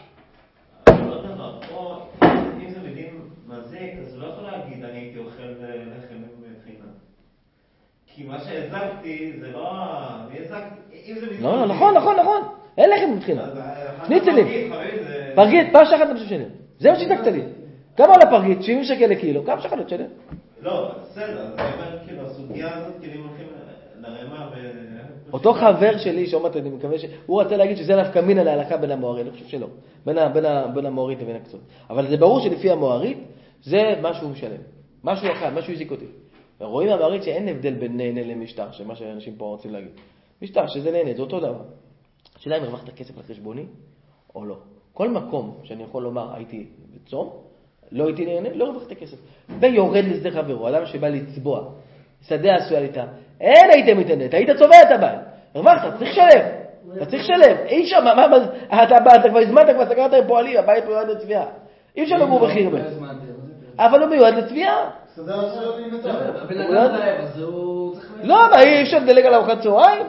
אם זה מדין מזיק, אז הוא לא יכול להגיד, אני הייתי אוכל לחם מבחינה. כי מה שהזקתי זה לא... לא, נכון. אין לחם מבחינה. שניצלים. פרגית, פעם שחת למשהו שני. זה מה שהזקת לי. כמה עולה פרגית? 70 שקל לקילו. כמה שחת לשני? לא, בסדר. זה אומר, כאילו, הסוגיה הזאת, כאילו, הולכים לרמה ו... אותו חבר שלי, שאומרת, אני מקווה הוא רצה להגיד שזה נפקא מינה להלכה בין המוארית, אני חושב שלא. בין המוארית לבין הקצות. אבל זה ברור שלפי המוארית, זה משהו משלם. משהו אחד, משהו הזיק אותי. רואים המוארית שאין הבדל בין נהנה למשטר, שמה שאנשים פה רוצים להגיד. משטר, שזה נהנה, זה אותו דבר. השאלה אם הרווחת כסף לחשבוני או לא. כל מקום שאני יכול לומר, הייתי בצום, לא הייתי נהנה, לא הרווחת כסף. ויורד לשדה חברו, אדם שבא לצבוע, שדה עשוי על איתה. אין היית מתענת, היית צובע את הבית. הרווחת, צריך לשלם. אי שם, אתה כבר הזמנת, כבר סגרת עם פועלים, הבית מיועד לצביעה. אי אפשר לגור בחיר בה. אבל הוא מיועד לצביעה. סדר עשוי על איתה. הבן אדם רעב, אז הוא צריך... לא, מה, אי אפשר לדלג על ארוחת צהריים?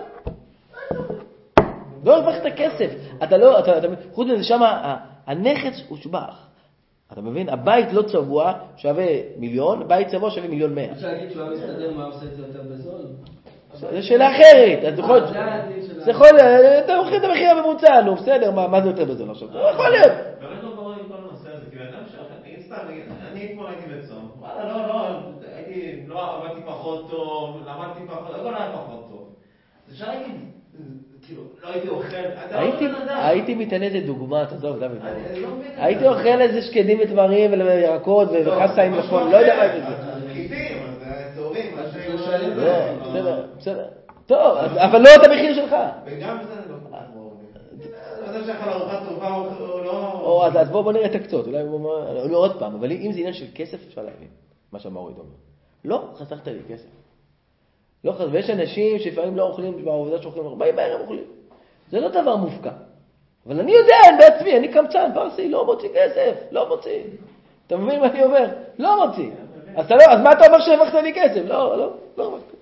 לא הרווחת כסף. חוץ מזה שם, הנכס הוא שבח. אתה מבין? הבית לא צבוע שווה 1,000,000, בית צבוע שווה 1,100,000. אפשר להגיד שהוא היה מסתדר, מה עושה את זה יותר בזול? זו שאלה אחרת. זה יכול להיות, אתה אוכל את המחיר הממוצע, נו, בסדר, מה זה יותר בזול עכשיו? יכול להיות. באמת לא ברור לי כל הנושא הזה, כי אדם אני אתמול הייתי בצום, וואלה, לא עבדתי פחות טוב, למדתי פחות, הכל היה פחות טוב. זה אפשר להגיד, כאילו, לא הייתי אוכל, הייתי מתענה איזה דוגמה, תעזוב, דוד. הייתי אוכל איזה שקדים ודברים וירקות וחסה עם לפון, לא יודע מה זה. חיטים, אז צהובים, בסדר. טוב, אבל לא את המחיר שלך. וגם בזה אני לא כל כך מור. אתה שלך לארוחת טובה או לא... אז בוא נראה את הקצות, אולי לא עוד פעם, אבל אם זה עניין של כסף, אפשר להבין מה שהמוריד אומר. לא, חסכת לי כסף. לא חסכת, ויש אנשים שלפעמים לא אוכלים, בעובדה שאוכלים 40 בערב אוכלים. זה לא דבר מופקע. אבל אני יודע, בעצמי, אני קמצן, פרסי, לא מוציא כסף, לא מוציא. אתה מבין מה אני אומר? לא מוציא. אז מה אתה אומר שהרווחת לי כסף? לא הרווחת.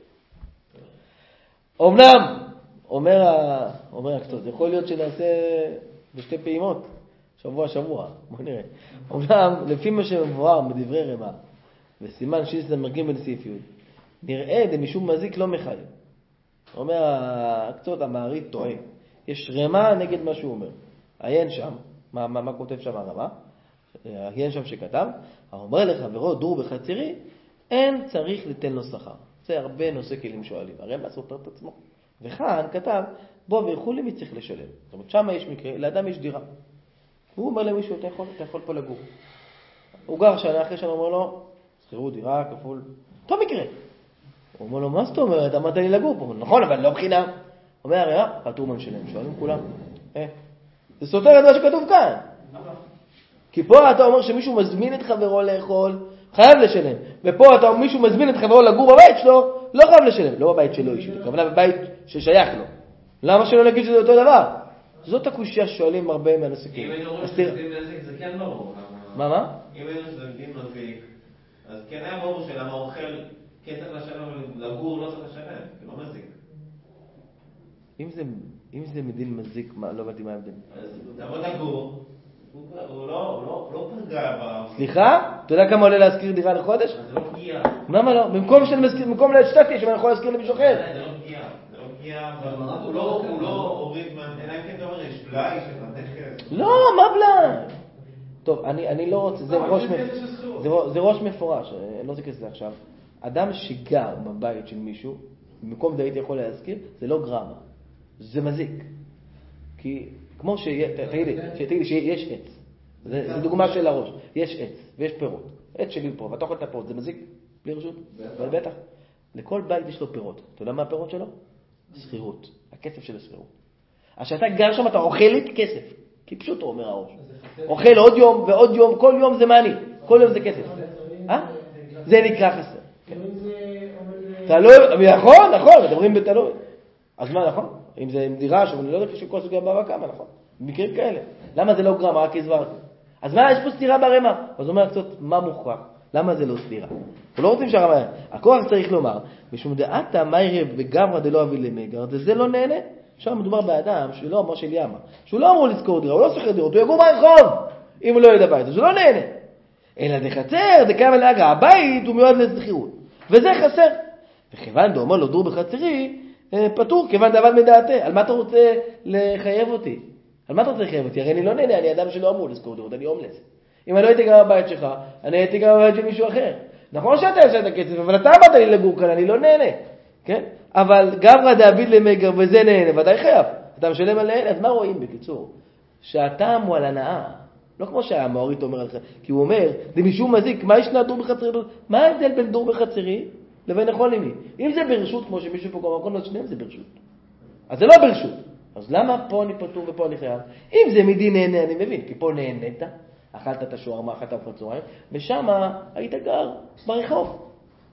אמנם, אומר הקצות, יכול להיות שנעשה בשתי פעימות, שבוע, בוא נראה. אמנם, לפי מה שמבואר מדברי רמה, וסימן שיס למרגים בנסיף י', נראה דמשום מזיק לא מחייב. אומר הקצות, המעריד טועה. יש רמה נגד מה שהוא אומר. עיין שם, מה כותב שם הרמה? עיין שם שכתב, אומר לחברו דור בחצירי, אין צריך לתן לו שכר. זה הרבה נושא כלים שואלים. הרמה סופר את עצמו. וכאן כתב, בוא וילכו לי מי צריך לשלם. זאת אומרת, שם יש מקרה, לאדם יש דירה. הוא אומר למישהו, אתה יכול פה לגור. הוא גר שנה, אחרי שנה אומר לו, שכירות דירה כפול, אותו מקרה. הוא אומר לו, מה זאת אומרת? אמרת לי לגור פה. נכון, אבל לא בחינם. אומר, הרי, פטור משלם. שואלים כולם. זה סותר את מה שכתוב כאן. כי פה אתה אומר שמישהו מזמין את חברו לאכול, חייב לשלם. ופה אתה אומר מישהו מזמין את חברו לגור בבית שלו, לא חייב לשלם. לא בבית שלו אישית, הכוונה בבית ששייך לו. למה שלא נגיד שזה אותו דבר? זאת הקושיה ששואלים הרבה מהנסיקים. אם היינו רואים שזה דין מזיק, זה כן ברור. מה? אם היינו שזה דין מזיק, אז כן היה ברור שלמה אוכל כן צריך לשלם, לגור לא צריך לשלם, זה לא מזיק. אם זה מדין מזיק, לא באתי מה ההבדל. אז תבוא לגור, הוא לא פגע ב... סליחה? אתה יודע כמה עולה להזכיר דירה לחודש? זה לא פגיעה. למה לא? במקום להשתקתי, שאני יכול להזכיר למישהו אחר. זה לא פגיעה. זה לא פגיעה, אבל הוא לא הוריד אלא אם כן אתה אומר, יש בלאי של הנכס. לא, מה בלאי? טוב, אני לא רוצה, זה ראש מפורש, אני לא זוכר את זה עכשיו. אדם שגר בבית של מישהו, במקום זה הייתי יכול להזכיר, זה לא גרמה, זה מזיק. כי כמו תגיד לי שיש עץ, זה דוגמה של הראש, יש עץ ויש פירות, עץ שלי פה, ואתה אוכל את הפירות, זה מזיק בלי רשות? בטח. לכל בית יש לו פירות, אתה יודע מה הפירות שלו? שכירות, הכסף של השכירות. אז שאתה גר שם אתה אוכל את כסף, כי פשוט הוא אומר הראש. אוכל עוד יום ועוד יום, כל יום זה מעני, כל יום זה כסף. זה נקרא חסר. תלוי, נכון, מדברים בתלוי. אז מה נכון? אם זה דירה שאני לא יודע שכל סוגיה באה כמה, נכון? במקרים כאלה. למה זה לא גרם? רק הסברתי. אז מה, יש פה סתירה ברמה? אז הוא אומר קצת, מה מוכרח? למה זה לא סתירה? אנחנו לא רוצים שהרמה... הכוח צריך לומר, משום דעתה מיירב וגברא דלא אבי למגר, זה לא נהנה. עכשיו מדובר באדם שלא אמר של ימה, שהוא לא אמור לזכור דירה, הוא לא שוכר דירות, הוא יגור ברחוב, אם הוא לא ידע בית, אז הוא לא נהנה. אלא דחצר, דקיים על ההגה, הבית הוא מיועד לזכירות, וזה חסר. וכיוון דאמר לו דור בחצרי, פטור, כיוון דעבד מדעתה. על מה אתה רוצה לחייב אותי? הרי אני לא נהנה, אני אדם שלא אמור לזכור דירות, אני הומלס. אם אני לא הייתי גר בבית שלך, אני הייתי גר בבית של מישהו אחר. נכון שאתה יש את הכסף, אבל אתה אמרת לי לגור כאן, אני לא נהנה. כן? אבל גברא דאביד למגר וזה נהנה, ודאי חייב. אתה משלם על נהנה, אז מה רואים בקיצור? שהטעם הוא על הנאה. לא כמו שהמאורית אומר עליך, כי הוא אומר, זה משום מזיק, מה ישנה דור בחצרי? מה ההבדל בין דור בחצרי לבין יכול למי? אם זה ברשות, כמו שמישהו פה כבר מקום, אז שניהם זה ברשות. אז זה לא ברשות. אז למה פה אני פטור ופה אני חייב? אם זה מדין נהנה, אני מבין, כי פה נהנית, אכלת את השוארמה, אכלת ארוחת צהריים, ושם היית גר ברחוב.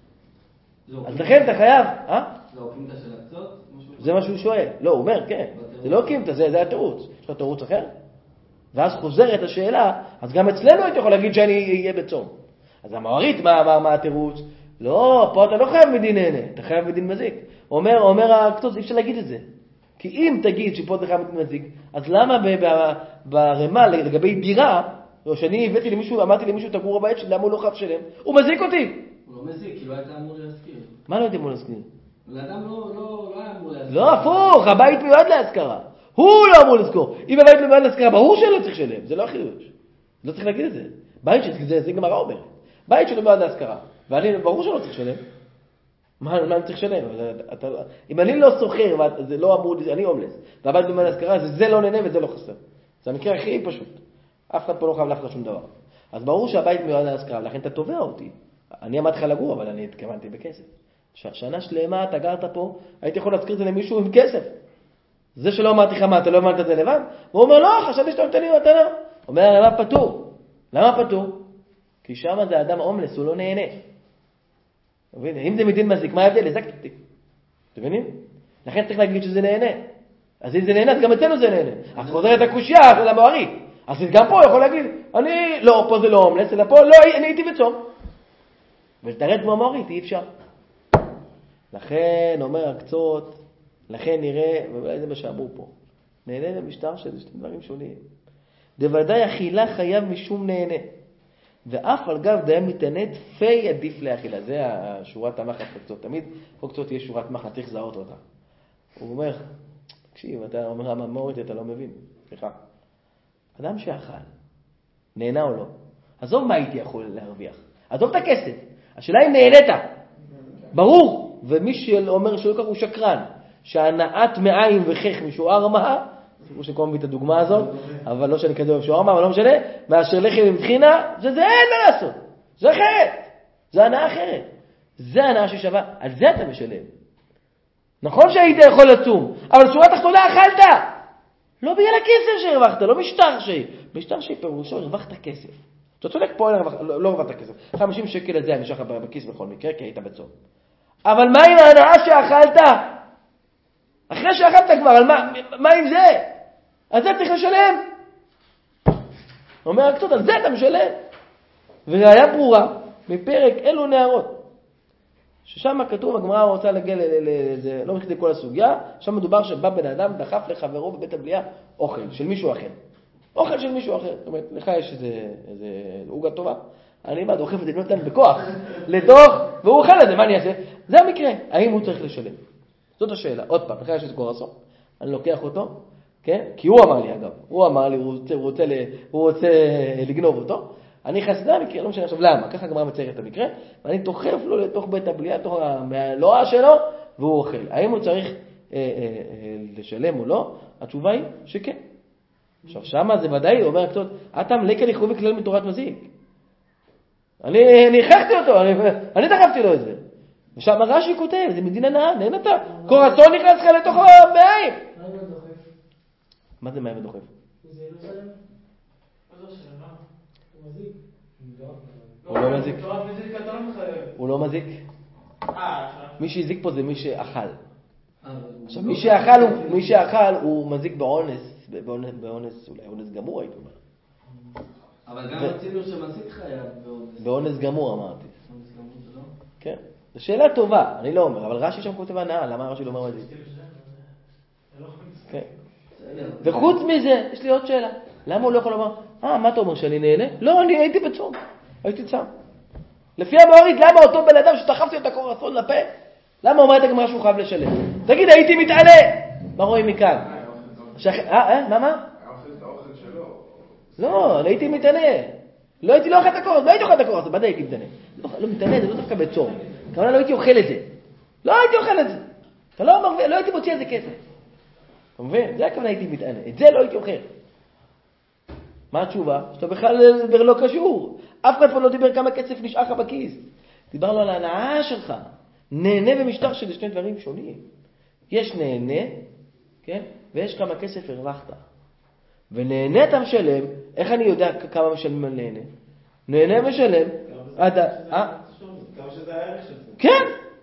אז לכן אתה חייב, זה אוקימתא של הקצות? זה מה שהוא שואל. לא, הוא אומר, כן. זה לא אוקימתא, זה התירוץ. יש לך תירוץ אחר? ואז חוזרת השאלה, אז גם אצלנו הייתי יכול להגיד שאני אהיה בצום. אז המאורית, מה התירוץ? לא, פה אתה לא חייב מדין נהנה, אתה חייב מדין מזיק. אומר הקצות, אי אפשר להגיד את זה. כי אם תגיד שפה אתה חייב מדין מזיק, אז למה ברמה לגבי דירה, או שאני הבאתי למישהו, אמרתי למישהו תגור בבית שלי, למה הוא לא חייב שלם? הוא מזיק אותי. הוא לא מזיק, כי לא היית אמור להזכיר. מה לא הייתי אמור להזכיר? לאדם לא היה אמור להזכיר. לא, הפוך, הבית מיועד להזכרה. הוא לא אמור לזכור. אם הבית מיועד להזכרה, ברור שלא צריך לשלם. זה לא החידוש. לא צריך להגיד את זה. בית שזה גמרא אומר. בית שלא מיועד להזכרה. ואני, ברור שלא צריך לשלם. מה אני צריך לשלם? אם אני לא סוחר, זה לא אמור, אני הומלס. והבית מיועד להזכרה, זה לא נהנה וזה לא חסר. זה המקרה הכי פשוט. אף אחד פה לא חייב להפך שום דבר. אז ברור שהבית מיועד להזכרה, ולכן אתה תובע אותי. אני אמרתי לך לגור, אבל אני התכוונתי בכסף. שנה שלמה אתה גרת פה, הייתי יכול להזכיר את זה למישהו עם כסף. זה שלא אמרתי לך מה, אתה לא אמרת את זה לבד? הוא אומר, לא, חשבתי שאתה נותן לי מתנה. הוא אומר, למה פטור? למה פטור? כי שם זה אדם הומלס, הוא לא נהנה. אם זה מדין מזיק, מה ההבדל? הזקת אותי. אתם מבינים? לכן צריך להגיד שזה נהנה. אז אם זה נהנה, אז גם אצלנו זה נהנה. אז חוזרת הקושיה של המאורית. אז גם פה יכול להגיד, אני, לא, פה זה לא הומלס, אלא פה, לא, אני הייתי בצום. ותרד כמו המאורית, אי אפשר. לכן, אומר הקצות, לכן נראה, ואולי זה מה שאמרו פה, נהנה במשטר שזה שתי דברים שונים. דוודאי אכילה חייב משום נהנה. ואף על גב דיין מתענת, פי עדיף לאכילה. זה השורת המחת הקצות. תמיד פה קצות יש שורת מחת, צריך לזהות אותה. הוא אומר, תקשיב, אתה אומר, המאורית אתה לא מבין. סליחה. אדם שאכל, נהנה או לא? עזוב מה הייתי יכול להרוויח. עזוב את הכסף. השאלה אם נהנית. ברור. ומי שאומר שהוא כך הוא שקרן. שהנעת מעיים וחך משוער מה, כמו שכל מביא את הדוגמה הזאת, אבל לא שאני כזה אוהב שוער מה, אבל לא משנה, מאשר לחם עם תחינה, זה אין מה לעשות. זה חטא. זו הנאה אחרת. זה הנאה ששווה, על זה אתה משלם. נכון שהיית יכול לצום, אבל שורה תחתונה אכלת. לא בגלל הכסף שהרווחת, לא משטר משטר פירושו, הרווחת כסף. אתה צודק פה, לא הרווחת כסף. 50 שקל הזה אני נשאר בכיס בכל מקרה, כי היית בצום. אבל מה עם ההנאה שאכלת? אחרי שאכלת כבר, מה עם זה? על זה צריך לשלם. אומר הקצות, על זה אתה משלם. וראיה ברורה, מפרק אלו נערות. ששם כתוב, הגמרא רוצה להגיע לזה, לא מכדי כל הסוגיה, שם מדובר שבא בן אדם, דחף לחברו בבית הבליעה אוכל של מישהו אחר. אוכל של מישהו אחר. זאת אומרת, לך יש איזה עוגה טובה, אני בא, דוחף את זה, נותן בכוח, לתוך, והוא אוכל את זה, מה אני אעשה? זה המקרה, האם הוא צריך לשלם? זאת השאלה. עוד פעם, לך יש איזה קורסון, אני לוקח אותו, כן? כי הוא אמר לי אגב, הוא אמר לי, הוא רוצה לגנוב אותו, אני חסדה המקרה, לא משנה עכשיו למה, ככה גמרא מציירת את המקרה, ואני תוחף לו לתוך בית הבליעה, לתוך מהלואה שלו, והוא אוכל. האם הוא צריך לשלם או לא? התשובה היא שכן. עכשיו שמה זה ודאי, אומר הקצות, אתה מלכה לכרובי כלל מתורת מזיק. אני הכרחתי אותו, אני דחפתי לו את זה. ושם רש"י כותב, זה מדינה נאה, נהנת. קורסון נכנס לך לתוך המעיים. מה זה מים ודוחף? זה לא שלם? מה זה שלם? הוא מזיק? הוא לא מזיק. הוא לא מזיק. מי שהזיק פה זה מי שאכל. עכשיו מי שאכל הוא מזיק באונס, אולי אונס גמור הייתי אומר. אבל גם רצינו שמזיק חייב באונס. באונס גמור אמרתי. אונס גמור זה לא? כן. זו שאלה טובה, אני לא אומר, אבל רש"י שם כותב הנאה, למה רש"י לא אומר מזיק? כן. וחוץ מזה, יש לי עוד שאלה. למה הוא לא יכול לומר, מה אתה אומר שאני נהנה? לא, אני הייתי בצום, הייתי צם. לפי המאורית, למה אותו בן אדם שתחפתי את הקורסון לפה, למה אומרת הגמרא שהוא חייב לשלם? תגיד, הייתי מתעלה. מה רואים מכאן? מה? האוכל שלו. לא, אני הייתי מתעלה. לא הייתי לא אוכל את הקורסון, לא הייתי אוכל את הקורסון, בדי הייתי מתעלה. לא מתעלה, זה לא דווקא בצום. כמובן לא הייתי אוכל את זה. לא הייתי אוכל את זה. אתה לא הייתי מוציא את זה כסף. אתה מבין? זה הכוונה הייתי מתענה. את זה לא הייתי אוכל. מה התשובה? שאתה בכלל לא קשור. אף אחד פה לא דיבר כמה כסף נשאר לך בכיס. דיברנו על ההנאה שלך. נהנה ומשטר של שני דברים שונים. יש נהנה, כן? ויש כמה כסף הרווחת. ונהנה אתה משלם, איך אני יודע כמה משלמים על נהנה? נהנה משלם. כמה שזה הערך של זה. כן.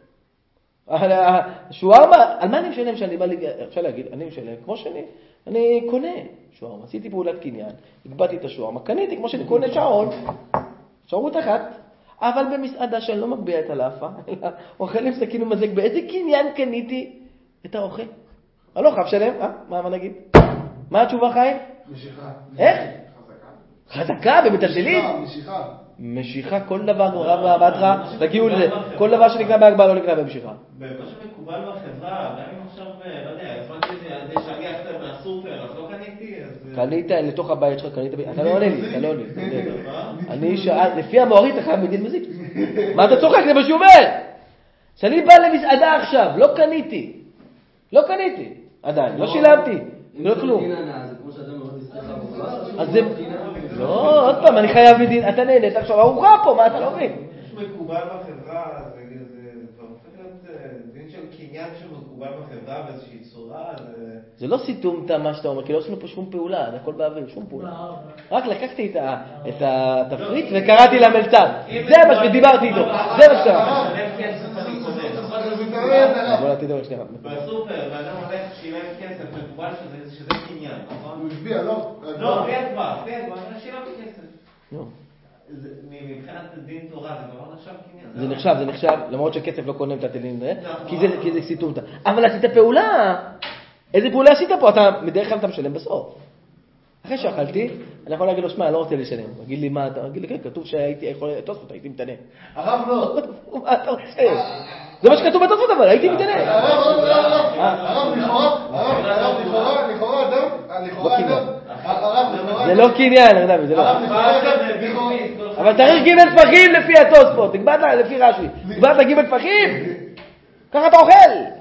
שוארמה, על מה אני משלם שאני בא אפשר להגיד, אני משלם כמו אני קונה שוארמה, עשיתי פעולת קניין, הגבעתי את השוארמה, קניתי כמו שאני קונה שעון, שערות אחת, אבל במסעדה שאני לא מגביע את הלאפה, אלא אוכל עם סכין ומזק, באיזה קניין קניתי את האוכל? אני לא חייב שלם, מה נגיד? מה התשובה חיים? משיכה. איך? חזקה במטלטלים? משיכה, כל דבר רב מהבטרה, תגיעו לזה, כל דבר שנקרא בהגבלה לא נקרא במשיכה. מה שמקובל בחברה, גם אם עכשיו, לא יודע, הזמנתי את זה שליח מהסופר, אז לא קניתי, אז... קנית לתוך הבית שלך, קנית... אתה לא עונה לי, אתה לא עונה. אני שאל, לפי המאורית, אתה חייב בדין מזיק. מה אתה צוחק? זה מה שהוא אומר. שאני בא למסעדה עכשיו, לא קניתי, עדיין, לא שילמתי, לא כלום. זה כמו שאדם מאוד יסתכל. אז זה... לא, עוד פעם, אני חייב מדין, אתה נהנית עכשיו, ארוחה פה, מה אתה לא מבין? מקובל בחברה, זה כבר הופך להיות דין של קניין שמקובל בחברה באיזושהי צורה, זה לא סיתום מה שאתה אומר, כי לא עשינו פה שום פעולה, זה הכל באוויר, שום פעולה. רק לקחתי את התפריט וקראתי למלצר, זה מה שדיברתי איתו, זה מה שקרה. בוא נתתי דבר שנייה. בסופר, ואדם הולך שילם כסף, מקובל שזה קניין, נכון? הוא השביע, לא? לא, בלי הצבעה, שילם כסף. מבחינת דין תורה, זה כבר נחשב קניין. זה נחשב, למרות שכסף לא קונה את התלים, כי זה סיתום. אבל עשית פעולה, איזה פעולה עשית פה? בדרך כלל אתה משלם בסוף. אחרי שאכלתי, אני יכול להגיד לו, שמע, אני לא רוצה לשלם. אגיד לי, מה אתה? אגיד לי, כן, כתוב שהייתי יכול... תוספות, הייתי מתענה. הרב לא. מה אתה רוצה? זה מה שכתוב בתוספות, אבל הייתי מתענה. הרב, לכאורה אדם. זה לא קניין, אדם, זה לא. אבל צריך ג' טפחים לפי התוספות, תקבעת לפי רש"י. תקבעת ג' טפחים, ככה אתה אוכל.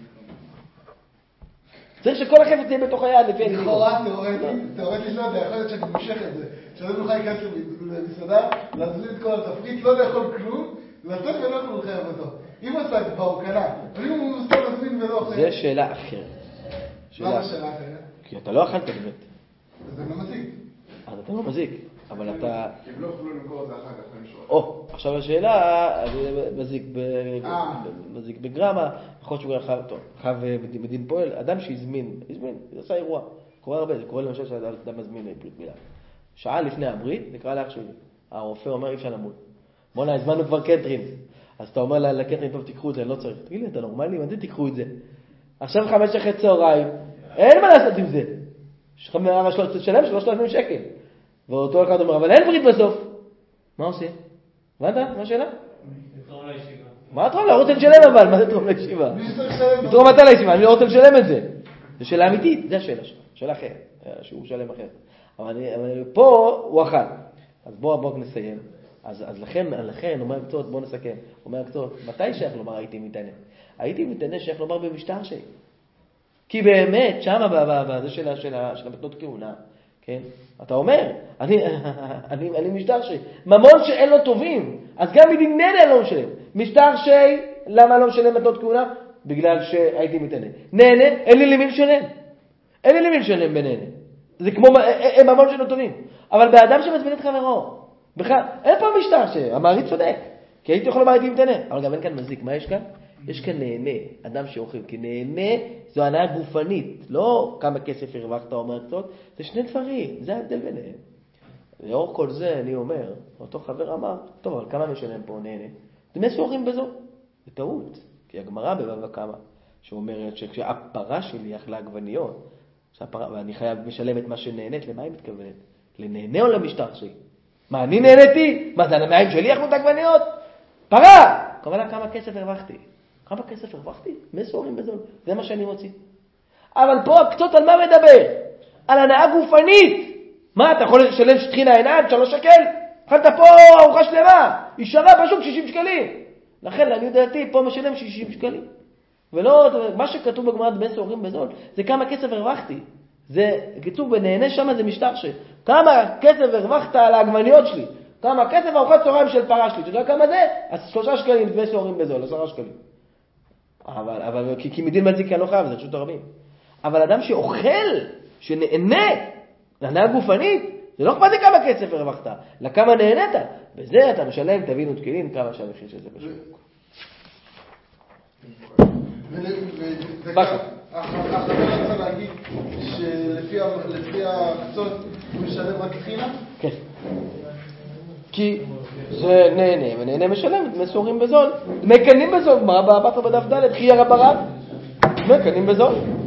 צריך שכל החפץ תהיה בתוך היד לפי הנסיבות. לכאורה, תיאורטית לא יודע, יכול להיות שאני מושך את זה. שאני נוכל להיכנס למסעדה, להזמין את כל התפריט, לא לאכול כלום, לצאת ולא יכולו לחייב אותו. אם הוא עסק בה, הוא קנה. אבל אם הוא סתם מזמין ולא חייב. זה שאלה אחרת. למה שאלה אחרת? כי אתה לא אכלת באמת. אז זה לא מזיק. אז אתה לא מזיק, אבל אתה... כי הם לא יכולו למכור את זה אחר כך למישהו. או, עכשיו השאלה, מזיק בגרמה, יכול להיות שהוא חייב מדין פועל, אדם שהזמין, זה עשה אירוע, קורה הרבה, זה קורה למשל שאדם מזמין ברית מילה. שעה לפני הברית, נקרא לאח שלי, הרופא אומר אי אפשר למות. בוא'נה, הזמנו כבר קטרין, אז אתה אומר לקטרין, טוב תיקחו את זה, אני לא צריך. תגיד לי, אתה נורמלי? מתי תיקחו את זה? עכשיו 5:00 צהריים, אין מה לעשות עם זה. תשלם 3,000 שקל. ואותו אחד אומר, אבל אין ברית בסוף. מה עושה? הבנת? מה השאלה? לתרום לישיבה. מה תרום? לא רוצה לשלם אבל, מה זה תרום לישיבה? מי שצריך לשלם? תרום אתה לישיבה, אני לא רוצה לשלם את זה. זו שאלה אמיתית, זו השאלה שלך. שאלה אחרת, שהוא שלם אחרת. אבל פה הוא אכל. אז בואו נסיים. אז לכן, אומר הקצות, בואו נסכם. אומר הקצות, מתי שייך לומר הייתי מתענה? הייתי מתענה שייך לומר במשטר שלי. כי באמת, שמה בזה של המתנות כהונה, כן? אתה אומר, אני משטר שי, ממון שאין לו טובים, אז גם מדין נהנה לא משלם. משטר שי, למה לא משלם מתנות כהונה? בגלל שהייתי מתענה. נהנה, אין לי למי לשלם. אין לי למי לשלם בנהנה. זה כמו ממון שאין לו טובים. אבל באדם שמזמין את חברו, בכלל, אין פה משטר שי, המעריץ צודק. כי הייתי יכול לומר הייתי מתענה. אבל גם אין כאן מזיק, מה יש כאן? יש כאן נהנה, אדם שאוכל, כי נהנה זו הנאה גופנית, לא כמה כסף הרווחת אומר קצות, זה שני דברים, זה ההבדל ביניהם. לאור כל זה אני אומר, אותו חבר אמר, טוב, אבל כמה משלם פה נהנה? דמי סוחרים בזו, זה טעות, כי הגמרא בבבא קמא, שאומרת שכשהפרה שלי אכלה עגבניות, ואני חייב משלם את מה שנהנית, למה היא מתכוונת? לנהנה או למשטר שלי? מה, אני נהניתי? מה, זה על המים שלי אכלו את העגבניות? פרה! כמובן כמה כסף הרווחתי? כמה כסף הרווחתי? מסורים בזול. זה מה שאני מוציא. אבל פה הקצות על מה מדבר? על הנאה גופנית. מה, אתה יכול לשלם שטחינה עיניים? 3 שקל? אכלת פה ארוחה שלמה. היא שווה פשוט 60 שקלים. לכן, לעניות דעתי, פה משלם 60 שקלים. ולא, מה שכתוב בגמרא מסורים בזול, זה כמה כסף הרווחתי. זה, כתוב בנהנה שם זה משטר כמה כסף הרווחת על העגבניות שלי? כמה כסף ארוחת צהריים של פרה שלי? אתה יודע כמה זה? אז 3 שקלים דמי סוהרים בזול, 10 שקלים. אבל כי מדין מזיק לא חייב, זה פשוט הרבים. אבל אדם שאוכל, שנהנה, להנאה גופנית, זה לא אכפת לי כמה כסף הרווחת, לכמה נהנית. בזה אתה משלם, תבינו תקילין, כמה שהמחיר של זה בשוק. החבר רוצה להגיד שלפי הקצות הוא משלם רק חינה? כן. כי זה נהנה, ונהנה משלם, דמי סוהרים בזול. דמי קנים בזול, מה באת בדף ד' חיה רב הרב? דמי קנים בזול.